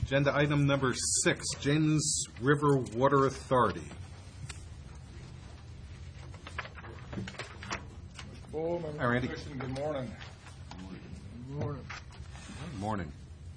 Agenda item number 6, James River Water Authority. Bull, members Hi, of the Randy. Commission, good morning. Good morning.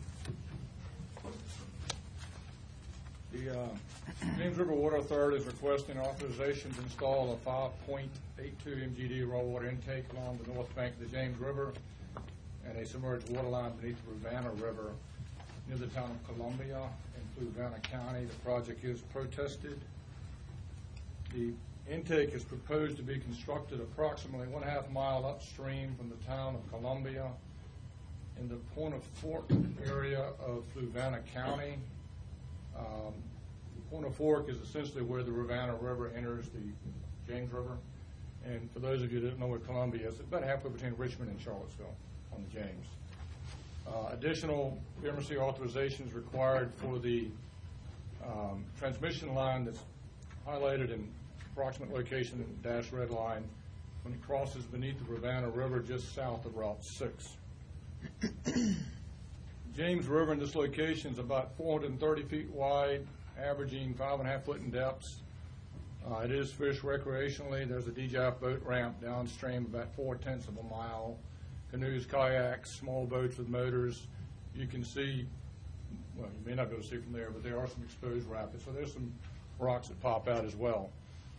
The James River Water Authority is requesting authorization to install a 5.82 MGD raw water intake along the north bank of the James River and a submerged water line beneath the Rivanna River near the town of Columbia in Fluvanna County. The project is protested. The intake is proposed to be constructed approximately 1/2 mile upstream from the town of Columbia in the Point of Fork area of Fluvanna County. Point of Fork is essentially where the Rivanna River enters the James River. And for those of you that don't know where Columbia is, it's about halfway between Richmond and Charlottesville on the James. Additional emergency authorization is required for the transmission line that's highlighted in approximate location in dash red line when it crosses beneath the Rivanna River just south of Route 6. James River in this location is about 430 feet wide, averaging 5.5 foot in depths. It is fished recreationally. There's a DJI boat ramp downstream about 4/10 of a mile. Canoes, kayaks, small boats with motors. You can see, well, you may not be able to see from there, but there are some exposed rapids. So there's some rocks that pop out as well.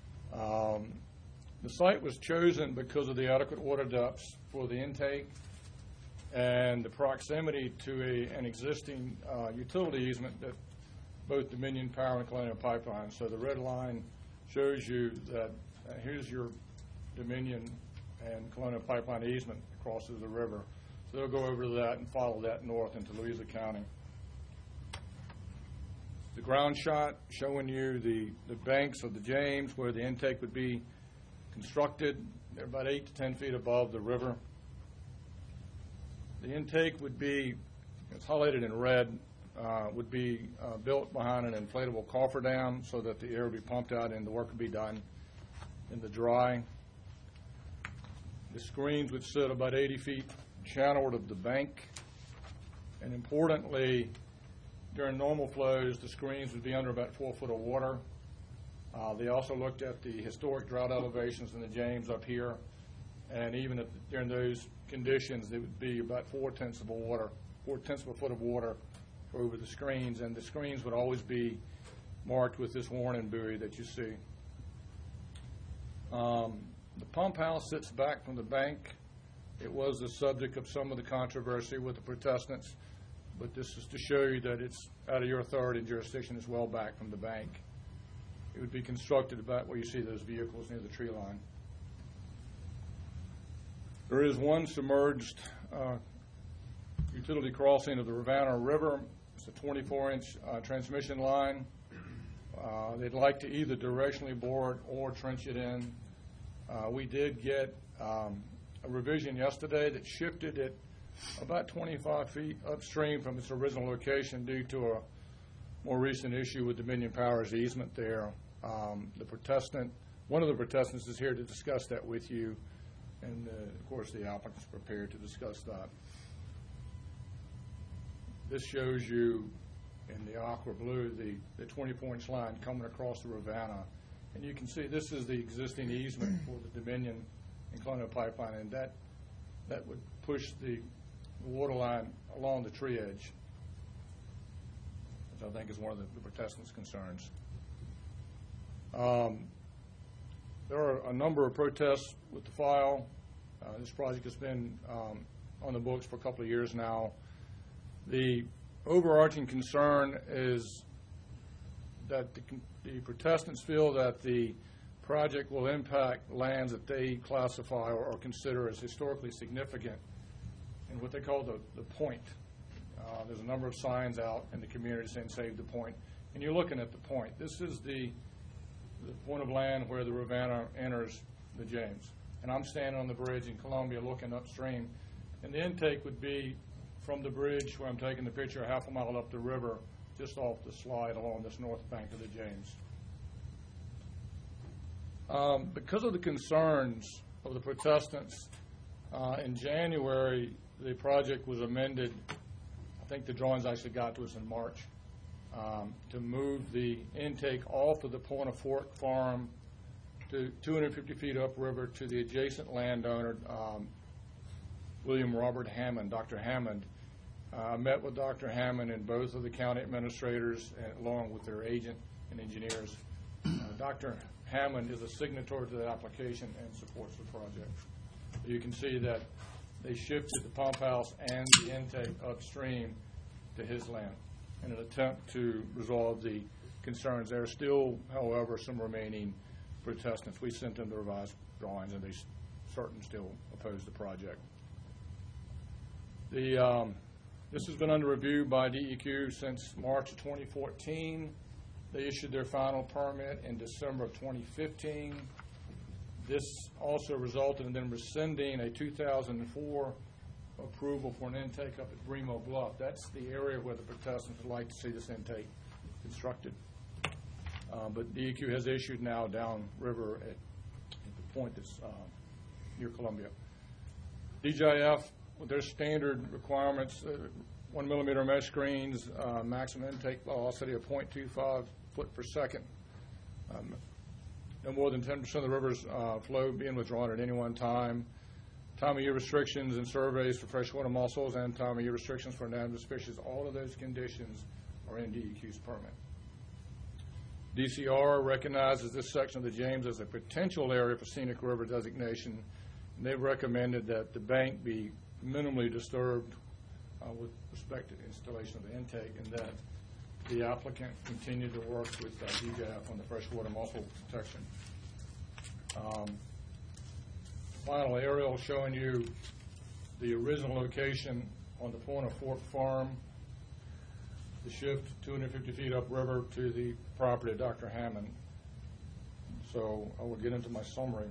The site was chosen because of the adequate water depths for the intake and the proximity to an existing utility easement that both Dominion Power and Colonial Pipeline. So the red line shows you that here's your Dominion and Colonial Pipeline easement crosses the river. So they'll go over to that and follow that north into Louisa County. The ground shot showing you the banks of the James where the intake would be constructed. They're about 8 to 10 feet above the river. The intake would be, it's highlighted in red, would be built behind an inflatable cofferdam so that the air would be pumped out and the work would be done in the dry. The screens would sit about 80 feet channelward of the bank. And importantly, during normal flows, the screens would be under about 4 foot of water. They also looked at the historic drought elevations in the James up here. And even during those conditions, it would be about 4/10 of a foot of water over the screens. And the screens would always be marked with this warning buoy that you see. The pump house sits back from the bank. It was the subject of some of the controversy with the protestants, but this is to show you that it's out of your authority and jurisdiction as well back from the bank. It would be constructed about where you see those vehicles near the tree line. There is one submerged utility crossing of the Rivanna River. It's a 24-inch transmission line. They'd like to either directionally bore it or trench it in. We did get a revision yesterday that shifted it about 25 feet upstream from its original location due to a more recent issue with Dominion Power's easement there. One of the protestants is here to discuss that with you, and of course the applicant's prepared to discuss that. This shows you in the aqua blue the 24-inch line coming across the Rivanna. And you can see this is the existing easement for the Dominion and Colonial Pipeline, and that would push the water line along the tree edge, which I think is one of the protestants' concerns. There are a number of protests with the file. This project has been on the books for a couple of years now. The overarching concern is that the protestants feel that the project will impact lands that they classify or consider as historically significant in what they call the point. There's a number of signs out in the community saying save the point. And you're looking at the point. This is the point of land where the Rivanna enters the James. And I'm standing on the bridge in Columbia looking upstream. And the intake would be from the bridge where I'm taking the picture 1/2 mile up the river, just off the slide along this north bank of the James. Because of the concerns of the protestants, in January, the project was amended. I think the drawings actually got to us in March. to move the intake off of the Point of Fork farm to 250 feet upriver to the adjacent landowner, William Robert Hammond, Dr. Hammond. I met with Dr. Hammond and both of the county administrators, along with their agent and engineers. Dr. Hammond is a signatory to the application and supports the project. You can see that they shifted the pump house and the intake upstream to his land in an attempt to resolve the concerns. There are still, however, some remaining protestants. We sent them the revised drawings, and they certainly still oppose the project. This has been under review by DEQ since March of 2014. They issued their final permit in December of 2015. This also resulted in them rescinding a 2004 approval for an intake up at Bremo Bluff. That's the area where the protestants would like to see this intake constructed. But DEQ has issued now downriver at the point that's near Columbia. DJF, with their standard requirements, 1 millimeter mesh screens, maximum intake velocity of 0.25 foot per second. No more than 10% of the river's flow being withdrawn at any one time. Time of year restrictions and surveys for freshwater mussels and time of year restrictions for anadromous fishes. All of those conditions are in DEQ's permit. DCR recognizes this section of the James as a potential area for scenic river designation, and they've recommended that the bank be minimally disturbed with respect to the installation of the intake, and that the applicant continue to work with DJF on the freshwater mussel protection. Final aerial showing you the original location on the Point of Fork farm, the shift 250 feet upriver to the property of Dr. Hammond. So I will get into my summary.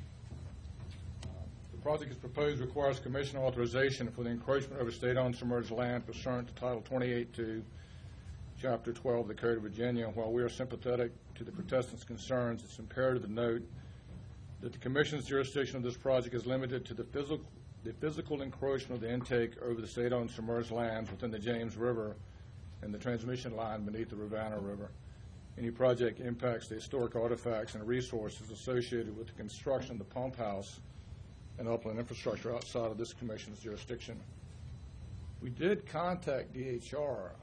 The project as proposed requires commission authorization for the encroachment over state-owned submerged land pursuant to Title 28.2, Chapter 12 of the Code of Virginia. While we are sympathetic to the protestants' concerns, it's imperative to note that the Commission's jurisdiction of this project is limited to the physical encroachment of the intake over the state-owned submerged lands within the James River and the transmission line beneath the Rivanna River. Any project impacts the historic artifacts and resources associated with the construction of the pump house and upland infrastructure outside of this Commission's jurisdiction. We did contact DHR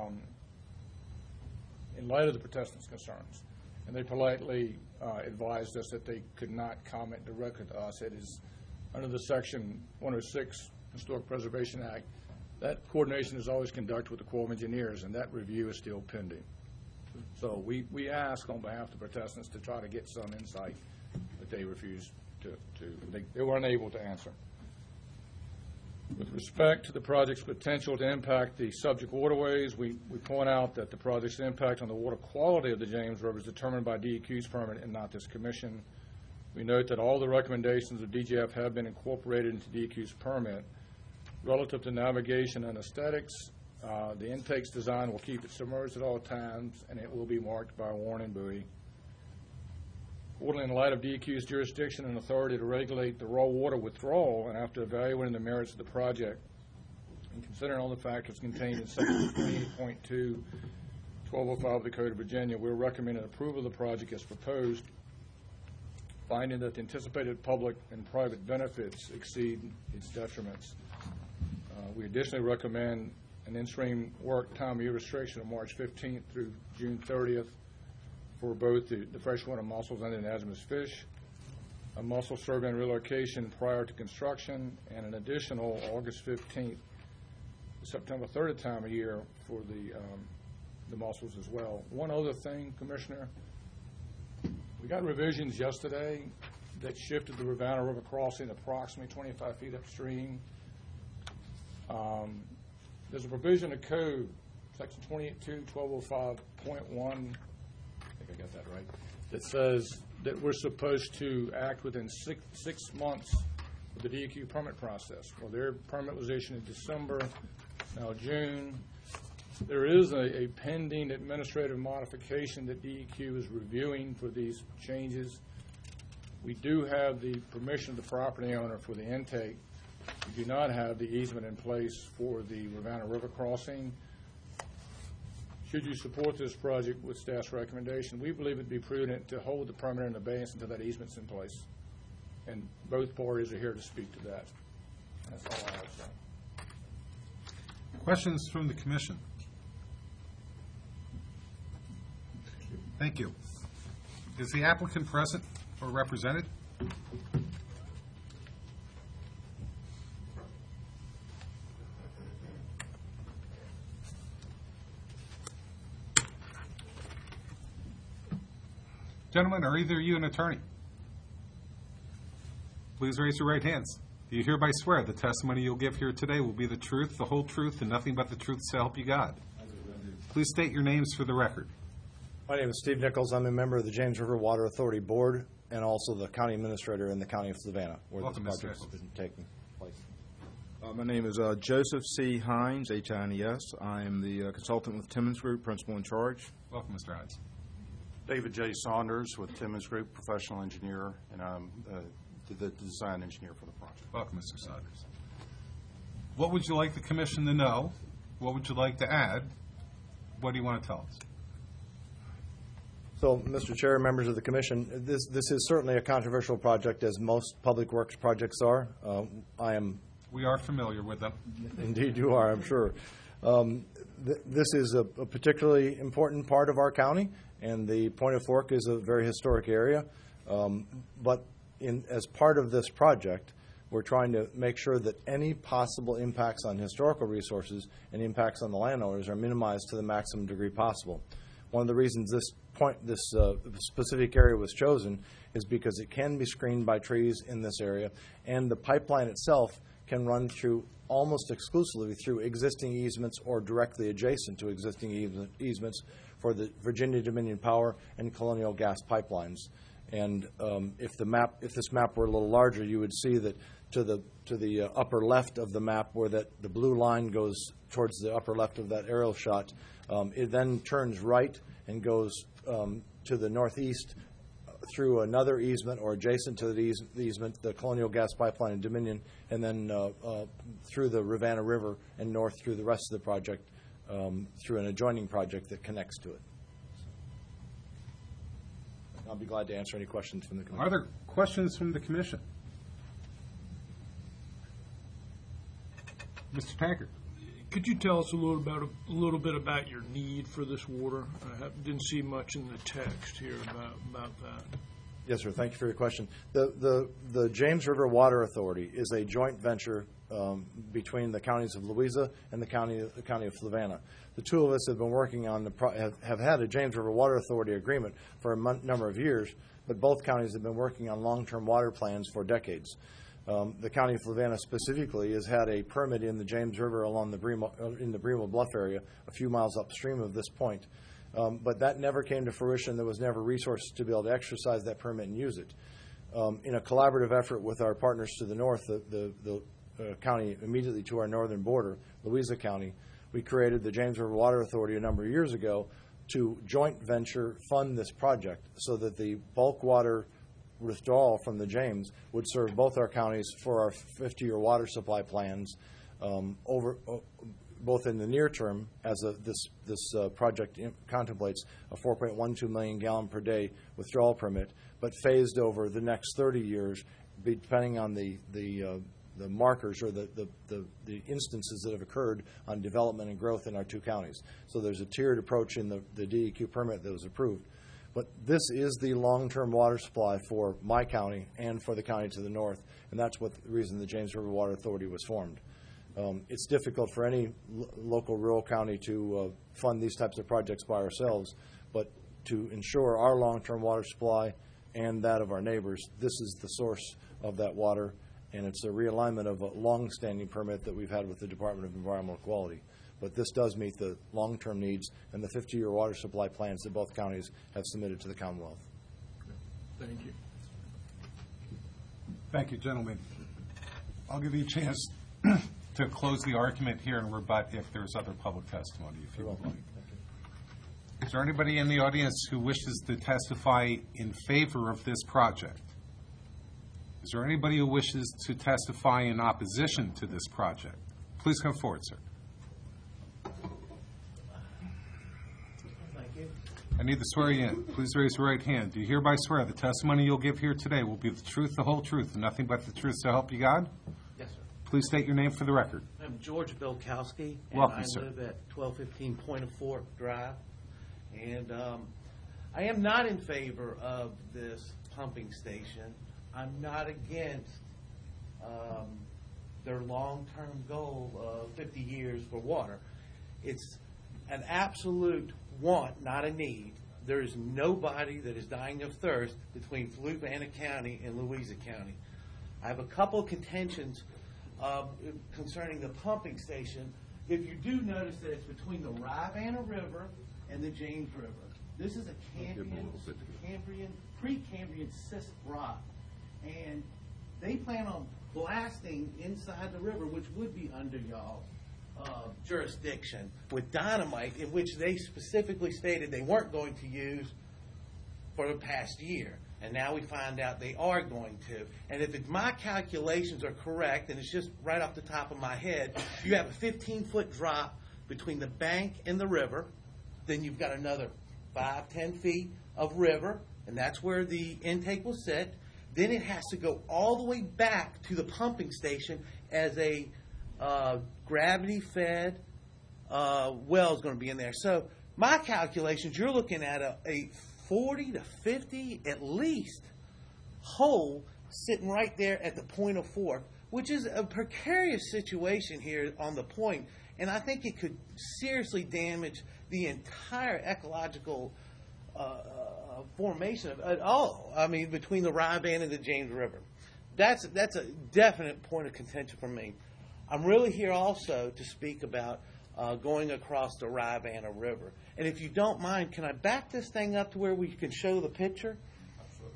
in light of the protestants' concerns, and they politely advised us that they could not comment directly to us. It is under the Section 106 Historic Preservation Act. That coordination is always conducted with the Corps of Engineers, and that review is still pending. So we ask on behalf of the protestants to try to get some insight, but they refused they were unable to answer. With respect to the project's potential to impact the subject waterways, we point out that the project's impact on the water quality of the James River is determined by DEQ's permit and not this Commission. We note that all the recommendations of DGF have been incorporated into DEQ's permit. Relative to navigation and aesthetics, the intake's design will keep it submerged at all times, and it will be marked by a warning buoy. Accordingly, in light of DEQ's jurisdiction and authority to regulate the raw water withdrawal, and after evaluating the merits of the project, and considering all the factors contained in Section 28.2, 1205 of the Code of Virginia, we're recommending approval of the project as proposed, finding that the anticipated public and private benefits exceed its detriments. We additionally recommend an in-stream work time of year restriction of March 15th through June 30th for both the freshwater mussels and the anadromous fish, a mussel survey and relocation prior to construction, and an additional August 15th to September 30th time of year for the mussels as well. One other thing, Commissioner, we got revisions yesterday that shifted the Rivanna River crossing approximately 25 feet upstream. There's a provision of code, Section 28.2, 1205.1, I think I got that right, that says that we're supposed to act within six months of the DEQ permit process. Well, their permit was issued in December, now June. There is a pending administrative modification that DEQ is reviewing for these changes. We do have the permission of the property owner for the intake. We do not have the easement in place for the Rivanna River crossing. should you support this project with staff's recommendation, we believe it'd be prudent to hold the permit in abeyance until that easement's in place. And both parties are here to speak to that. That's all I have to say. Questions from the commission? Thank you. Is the applicant present or represented? Gentlemen, are either of you an attorney? Please raise your right hands. Do you hereby swear the testimony you'll give here today will be the truth, the whole truth, and nothing but the truth so help you God? Please state your names for the record. My name is Steve Nichols. I'm a member of the James River Water Authority Board and also the county administrator in the county of Savannah, where Welcome, this Mr. project has Nichols. been taking place. My name is Joseph C. Hines, H-I-N-E-S. I am the consultant with Timmons Group, principal in charge. Welcome, Mr. Hines. David J. Saunders with Timmons Group, professional engineer, and I'm the design engineer for the project. Welcome, Mr. Saunders. What would you like the commission to know? What would you like to add? What do you want to tell us? So, Mr. Chair, members of the commission, this is certainly a controversial project, as most public works projects are. We are familiar with them. Indeed you are, I'm sure. This is a particularly important part of our county, and the Point of Fork is a very historic area. But as part of this project, we're trying to make sure that any possible impacts on historical resources and impacts on the landowners are minimized to the maximum degree possible. One of the reasons this specific area was chosen is because it can be screened by trees in this area, and the pipeline itself can run through almost exclusively through existing easements or directly adjacent to existing easements for the Virginia Dominion Power and Colonial Gas pipelines. And if this map were a little larger, you would see that to the upper left of the map, where the blue line goes towards the upper left of that aerial shot, it then turns right and goes to the northeast through another easement or adjacent to the easement, the Colonial Gas Pipeline in Dominion, and then through the Rivanna River and north through the rest of the project through an adjoining project that connects to it. I'll be glad to answer any questions from the commission. Are there questions from the commission? Mr. Tankard. Could you tell us a little bit about your need for this water? I didn't see much in the text here about that. Yes, sir. Thank you for your question. The James River Water Authority is a joint venture between the counties of Louisa and the county of Fluvanna. The two of us have been working on have had a James River Water Authority agreement for a number of years, but both counties have been working on long-term water plans for decades. The county of Fluvanna specifically has had a permit in the James River along in the Bremo Bluff area, a few miles upstream of this point. But that never came to fruition. There was never resources to be able to exercise that permit and use it. In a collaborative effort with our partners to the north, the county immediately to our northern border, Louisa County, we created the James River Water Authority a number of years ago to joint venture fund this project so that the bulk water withdrawal from the James would serve both our counties for our 50-year water supply plans both in the near term, as this project contemplates a 4.12 million gallon per day withdrawal permit, but phased over the next 30 years, depending on the markers or the instances that have occurred on development and growth in our two counties. So there's a tiered approach in the DEQ permit that was approved. But this is the long-term water supply for my county and for the county to the north, and that's the reason the James River Water Authority was formed. It's difficult for any local rural county to fund these types of projects by ourselves, but to ensure our long-term water supply and that of our neighbors, this is the source of that water, and it's a realignment of a long-standing permit that we've had with the Department of Environmental Quality. But this does meet the long-term needs and the 50-year water supply plans that both counties have submitted to the Commonwealth. Thank you. Thank you, gentlemen. I'll give you a chance to close the argument here and rebut if there's other public testimony, if you would like. Is there anybody in the audience who wishes to testify in favor of this project? Is there anybody who wishes to testify in opposition to this project? Please come forward, sir. you. I need to swear you in. Please raise your right hand. Do you hereby swear the testimony you'll give here today will be the truth, the whole truth, and nothing but the truth, so help you God? Yes, sir. Please state your name for the record. I'm George Bilkowski, and Welcome, sir. I live at 1215 Point of Fork Drive. And I am not in favor of this pumping station. I'm not against their long-term goal of 50 years for water. It's an absolute want, not a need. There is nobody that is dying of thirst between Fluvanna County and Louisa County. I have a couple of contentions concerning the pumping station. If you do notice that it's between the Rivanna River and the James River. This is a pre-Cambrian cyst rock, and they plan on blasting inside the river, which would be under y'all's jurisdiction, with dynamite, in which they specifically stated they weren't going to use for the past year. And now we find out they are going to. And if my calculations are correct, and it's just right off the top of my head, you have a 15-foot drop between the bank and the river. Then you've got another 5-10 feet of river, and that's where the intake will sit. Then it has to go all the way back to the pumping station as a gravity-fed well is going to be in there. So my calculations, you're looking at a 40 to 50 at least hole sitting right there at the Point of Fork, which is a precarious situation here on the point, and I think it could seriously damage the entire ecological formation of it all. I mean, between the Rivanna and the James River. That's a definite point of contention for me. I'm really here also to speak about going across the Rivanna River. And if you don't mind, can I back this thing up to where we can show the picture? Absolutely.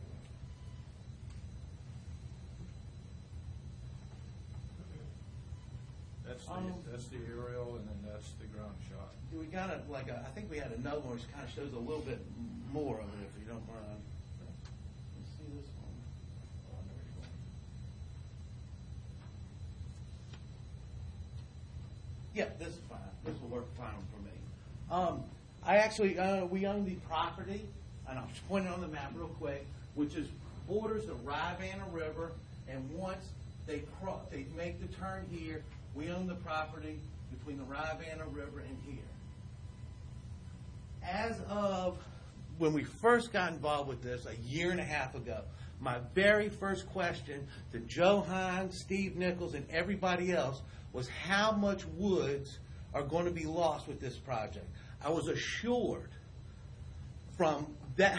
That's the aerial, and then that's the ground shot. Do we got I think we had another one which kind of shows a little bit more of it, if you don't mind. Let's see this one. Oh, there we go. Yeah, this is fine. This will work fine for me. I actually, we own the property, and I'll just point it on the map real quick, which is borders the Rivanna River, and once they make the turn here, we own the property between the Rivanna River and here. As of when we first got involved with this a year and a half ago, my very first question to Joe Hines, Steve Nichols, and everybody else was how much woods are going to be lost with this project. I was assured from that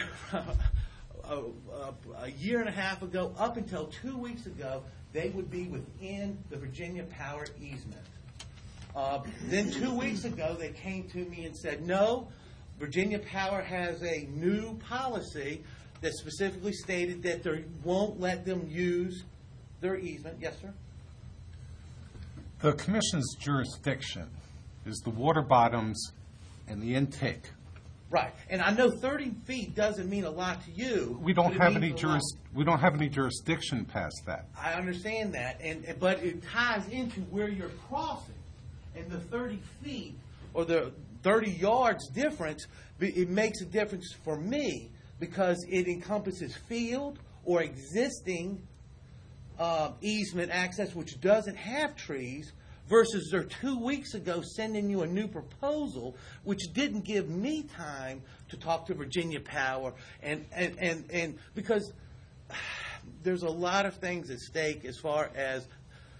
a year and a half ago up until 2 weeks ago, they would be within the Virginia Power easement. Then 2 weeks ago, they came to me and said, no, Virginia Power has a new policy that specifically stated that they won't let them use their easement. Yes, sir? The commission's jurisdiction is the water bottoms and the intake. Right. And I know 30 feet doesn't mean a lot to you. We don't but it have means we don't have any jurisdiction past that. I understand that, but it ties into where you're crossing. And the 30 feet or the 30 yards difference, it makes a difference for me because it encompasses field or existing easement access, which doesn't have trees, versus their 2 weeks ago sending you a new proposal, which didn't give me time to talk to Virginia Power, and because there's a lot of things at stake as far as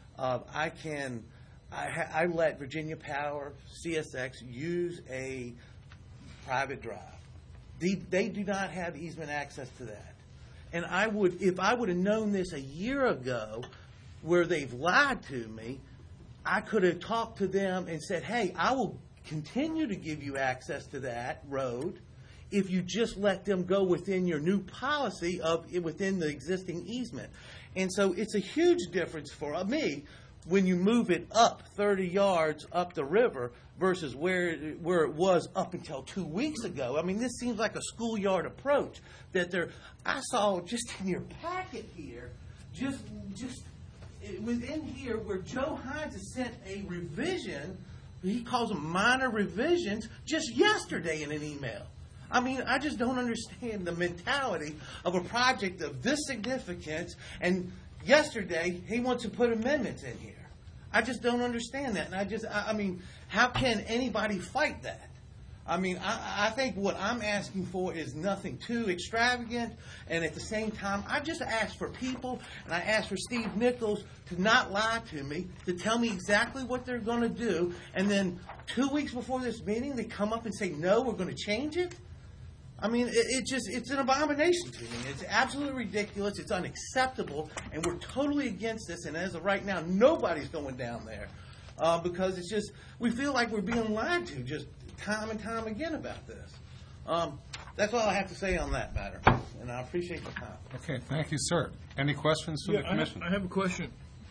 I let Virginia Power, CSX, use a private drive. They do not have easement access to that. And if I would have known this a year ago, where they've lied to me, I could have talked to them and said, hey, I will continue to give you access to that road if you just let them go within your new policy within the existing easement. And so it's a huge difference for me when you move it up 30 yards up the river versus where it was up until 2 weeks ago. I mean, this seems like a schoolyard approach that I saw just in your packet here, just within here where Joe Hines has sent a revision he calls them minor revisions just yesterday in an email. I mean, I just don't understand the mentality of a project of this significance, and yesterday he wants to put amendments in here. I just don't understand that, and I mean, how can anybody fight that? I mean, I think what I'm asking for is nothing too extravagant, and at the same time, I just ask for people, and I ask for Steve Nichols to not lie to me, to tell me exactly what they're going to do, and then 2 weeks before this meeting, they come up and say, no, we're going to change it? I mean, it's an abomination to me. It's absolutely ridiculous. It's unacceptable, and we're totally against this, and as of right now, nobody's going down there because it's just, we feel like we're being lied to just time and time again about this. That's all I have to say on that matter, and I appreciate the time. Okay, thank you, sir. Any questions from the commission? I have a question.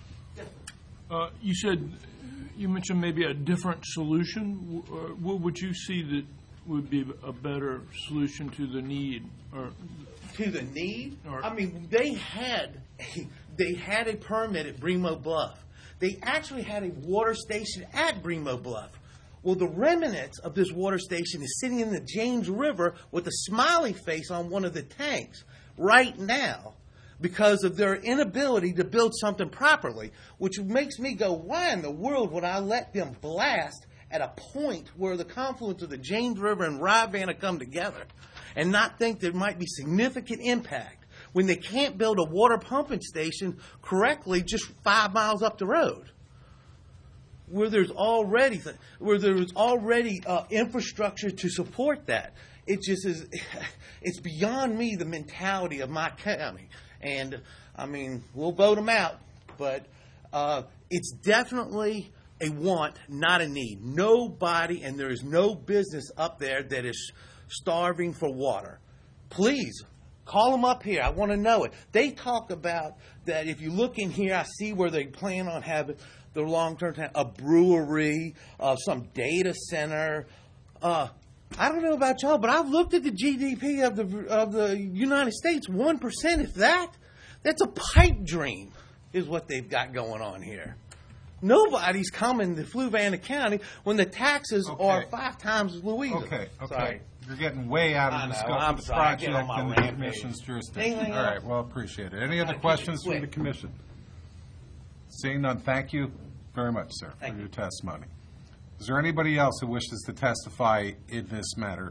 You mentioned maybe a different solution. What would you see that would be a better solution to the need? Or to the need? Or, I mean, they had a permit at Bremo Bluff. They actually had a water station at Bremo Bluff. Well, the remnants of this water station is sitting in the James River with a smiley face on one of the tanks right now because of their inability to build something properly, which makes me go, why in the world would I let them blast at a point where the confluence of the James River and Rivanna come together and not think there might be significant impact when they can't build a water pumping station correctly just 5 miles up the road? Where there's already infrastructure to support that. It just is. It's beyond me, the mentality of my county. And I mean, we'll vote them out, but it's definitely a want, not a need. Nobody, and there is no business up there that is starving for water. Please call them up here. I want to know it. They talk about that. If you look in here, I see where they plan on having the long-term time, a brewery, some data center. I don't know about y'all, but I've looked at the GDP of the United States. 1%, if that. That's a pipe dream, is what they've got going on here. Nobody's coming to Fluvanna County when the taxes are 5 times as Louisa. Okay. Sorry. You're getting way out of the scope of the project and the commission's jurisdiction. All right, well, appreciate it. Any other questions from the commission? Seeing none, thank you very much, sir, for your testimony. Is there anybody else who wishes to testify in this matter?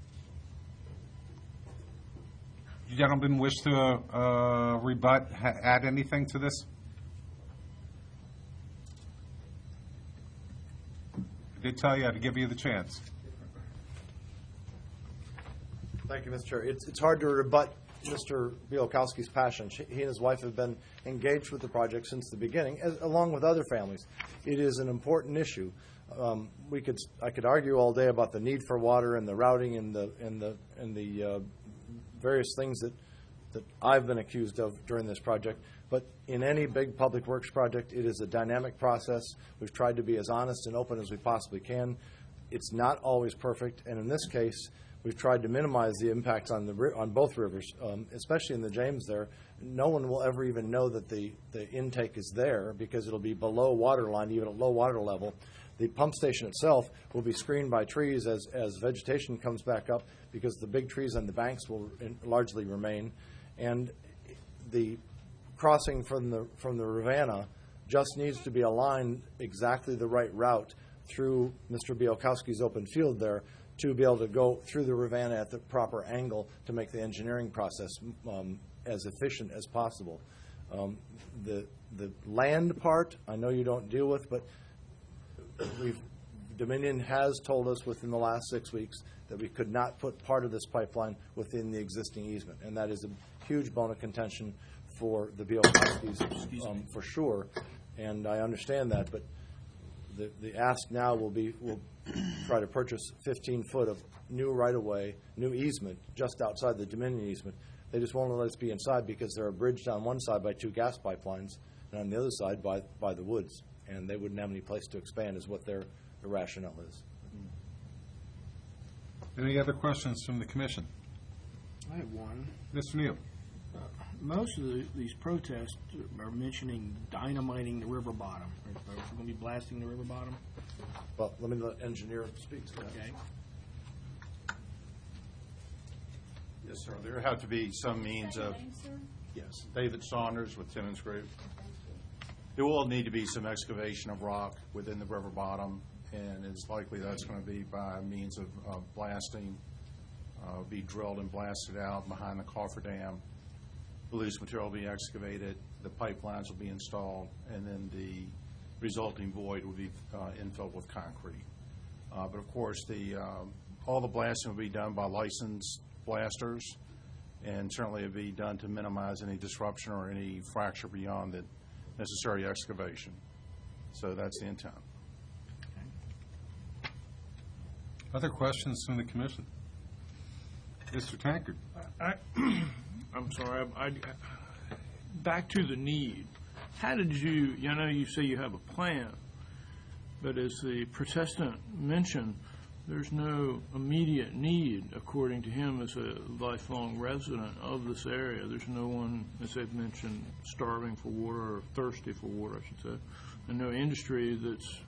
You gentlemen wish to rebut, add anything to this? I did tell you I'd give you the chance. Thank you, Mr. Chair. It's hard to rebut Mr. Bielkowski's passion. He and his wife have been engaged with the project since the beginning, along with other families. It is an important issue. I could argue all day about the need for water and the routing and the various things that I've been accused of during this project. But in any big public works project, it is a dynamic process. We've tried to be as honest and open as we possibly can. It's not always perfect, and in this case, we've tried to minimize the impacts on both rivers, especially in the James there. No one will ever even know that the intake is there because it'll be below water line, even at low water level. The pump station itself will be screened by trees as vegetation comes back up because the big trees on the banks will largely remain. And the crossing from the Rivanna just needs to be aligned exactly the right route through Mr. Bielkowski's open field there to be able to go through the Rivanna at the proper angle to make the engineering process as efficient as possible. The land part, I know you don't deal with, but Dominion has told us within the last 6 weeks that we could not put part of this pipeline within the existing easement, and that is a huge bone of contention for the Bielkowskis for sure, and I understand that, but the ask now will try to purchase 15 foot of new right-of-way, new easement, just outside the Dominion easement. They just won't let us be inside because they're bridged on one side by 2 gas pipelines and on the other side by the woods, and they wouldn't have any place to expand is what their rationale is. Any other questions from the commission? I have one. Mr. Neal. most of these protests are mentioning dynamiting the river bottom. Are we going to be blasting the river bottom? Well, let me let engineer speak to that. Okay. Yes, sir. There have to be some means of, yes, David Saunders with Timmons Group. There will need to be some excavation of rock within the river bottom, and it's likely that's going to be by means of blasting, be drilled and blasted out behind the cofferdam. The loose material will be excavated, the pipelines will be installed, and then the resulting void will be infilled with concrete. But of course, all the blasting will be done by licensed blasters, and certainly it'll be done to minimize any disruption or any fracture beyond the necessary excavation. So that's the intent. Other questions from the commission? Mr. Tankard? I'm sorry. Back to the need. How did you, I know you say you have a plan, but as the protestant mentioned, there's no immediate need, according to him, as a lifelong resident of this area. There's no one, as they've mentioned, starving for water or thirsty for water, I should say, and no industry that's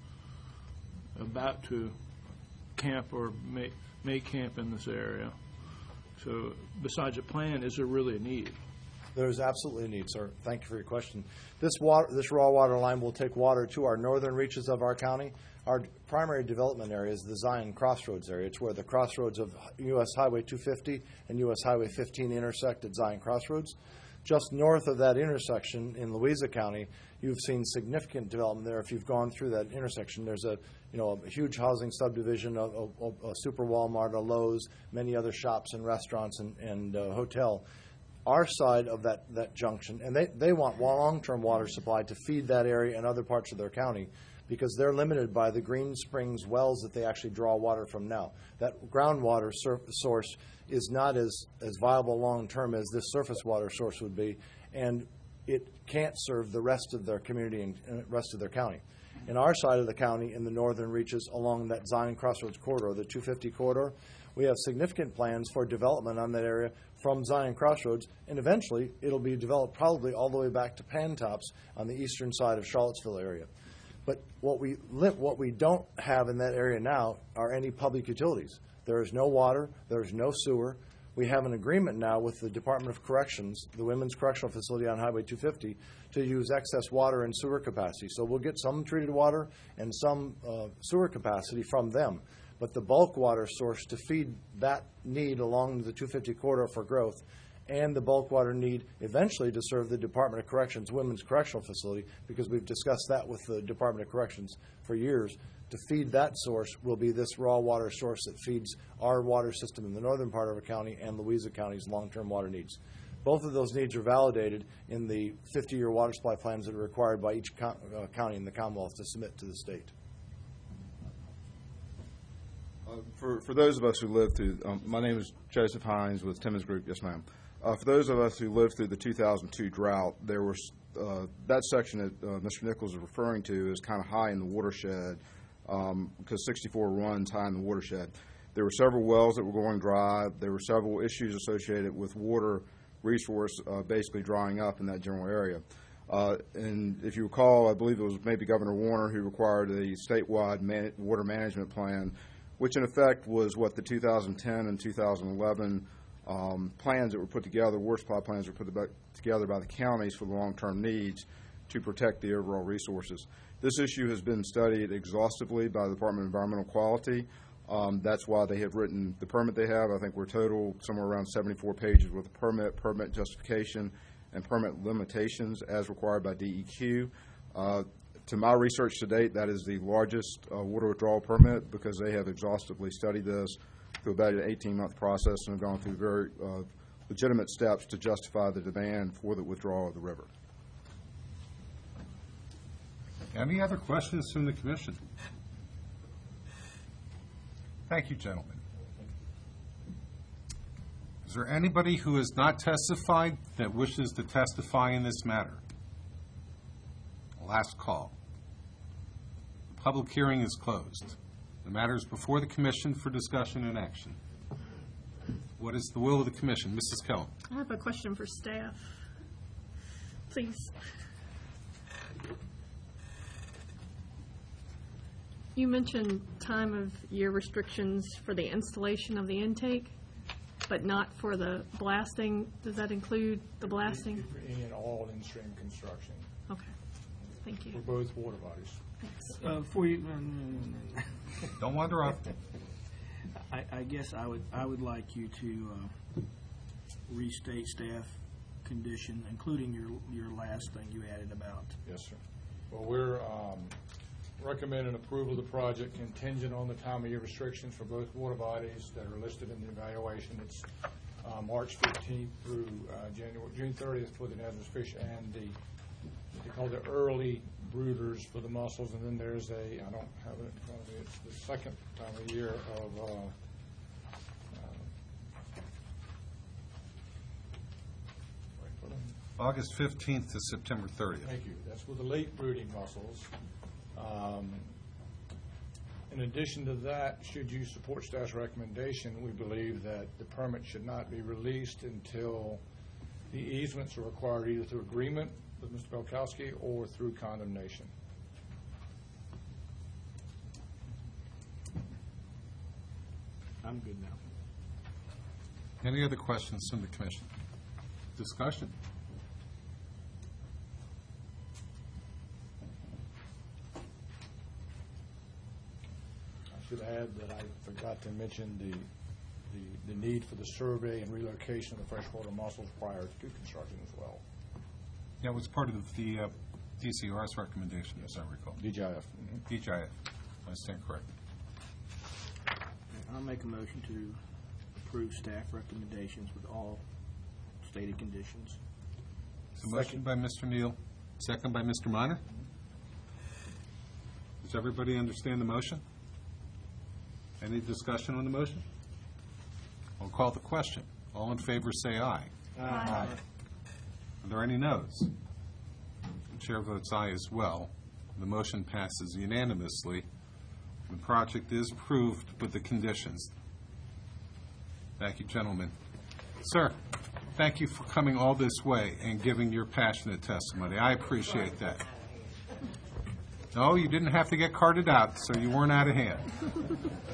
about to camp or make camp in this area. So besides a plan, is there really a need? There's absolutely a need, sir. Thank you for your question. This raw water line will take water to our northern reaches of our county. Our primary development area is the Zion Crossroads area. It's where the crossroads of U.S. Highway 250 and U.S. Highway 15 intersect at Zion Crossroads. Just north of that intersection in Louisa County, you've seen significant development there. If you've gone through that intersection, there's a huge housing subdivision, a Super Walmart, a Lowe's, many other shops and restaurants and hotel. Our side of that junction, and they want long-term water supply to feed that area and other parts of their county, because they're limited by the Green Springs wells that they actually draw water from now. That groundwater source is not as viable long-term as this surface water source would be, and it can't serve the rest of their community and rest of their county. In our side of the county, in the northern reaches along that Zion Crossroads corridor, the 250 corridor, we have significant plans for development on that area from Zion Crossroads, and eventually it'll be developed probably all the way back to Pantops on the eastern side of Charlottesville area. But what we don't have in that area now are any public utilities. There is no water. There is no sewer. We have an agreement now with the Department of Corrections, the Women's Correctional Facility on Highway 250, to use excess water and sewer capacity. So we'll get some treated water and some sewer capacity from them. But the bulk water source to feed that need along the 250 corridor for growth, and the bulk water need eventually to serve the Department of Corrections Women's Correctional Facility, because we've discussed that with the Department of Corrections for years, to feed that source will be this raw water source that feeds our water system in the northern part of our county and Louisa County's long-term water needs. Both of those needs are validated in the 50-year water supply plans that are required by each county in the Commonwealth to submit to the state. For those of us who lived through, my name is Joseph Hines with Timmons Group. Yes, ma'am. For those of us who lived through the 2002 drought, there was that section that Mr. Nichols is referring to is kind of high in the watershed because 64 runs high in the watershed. There were several wells that were going dry. There were several issues associated with water resource basically drying up in that general area. And if you recall, I believe it was maybe Governor Warner who required a statewide water management plan, which in effect was what the 2010 and 2011 plans that were put together, water supply plans were put together by the counties for the long-term needs to protect the overall resources. This issue has been studied exhaustively by the Department of Environmental Quality. That's why they have written the permit they have. I think we're total somewhere around 74 pages with a permit justification, and permit limitations as required by DEQ. To my research to date, that is the largest water withdrawal permit because they have exhaustively studied this through about an 18-month process and have gone through very legitimate steps to justify the demand for the withdrawal of the river. Any other questions from the commission? Thank you, gentlemen. Is there anybody who has not testified that wishes to testify in this matter? Last call. The public hearing is closed. The matter is before the commission for discussion and action. What is the will of the commission? Mrs. Kellum. I have a question for staff. please. You mentioned time of year restrictions for the installation of the intake, but not for the blasting. Does that include the blasting? For any and all in-stream construction Okay, thank you. for both water bodies. Thanks. For you, Don't wander off. I guess I would like you to restate staff condition, including your last thing you added about. Yes, sir. Well, we're recommending approval of the project contingent on the time of year restrictions for both water bodies that are listed in the evaluation. It's March 15th through June 30th for the Nazareth fish and what they call the early brooders for the mussels, and then there's I don't have it in front of me, it's the second time of year of August 15th to September 30th. Thank you. That's for the late brooding mussels. In addition to that, should you support staff's recommendation, we believe that the permit should not be released until the easements are required either through agreement with Mr. Belkowski or through condemnation. I'm good now. Any other questions from the commission? Discussion? I should add that I forgot to mention the need for the survey and relocation of the freshwater mussels prior to construction as well. Yeah, it was part of the DCR's recommendation, as I recall. DGIF. DGIF, I stand corrected. I'll make a motion to approve staff recommendations with all stated conditions. So motion by Mr. Neal, second by Mr. Minor. Does everybody understand the motion? Any discussion on the motion? I'll call the question. All in favor say aye. Aye. Are there any noes? The chair votes aye as well. The motion passes unanimously. The project is approved with the conditions. Thank you, gentlemen. Sir, thank you for coming all this way and giving your passionate testimony. I appreciate that. No, you didn't have to get carted out, so you weren't out of hand.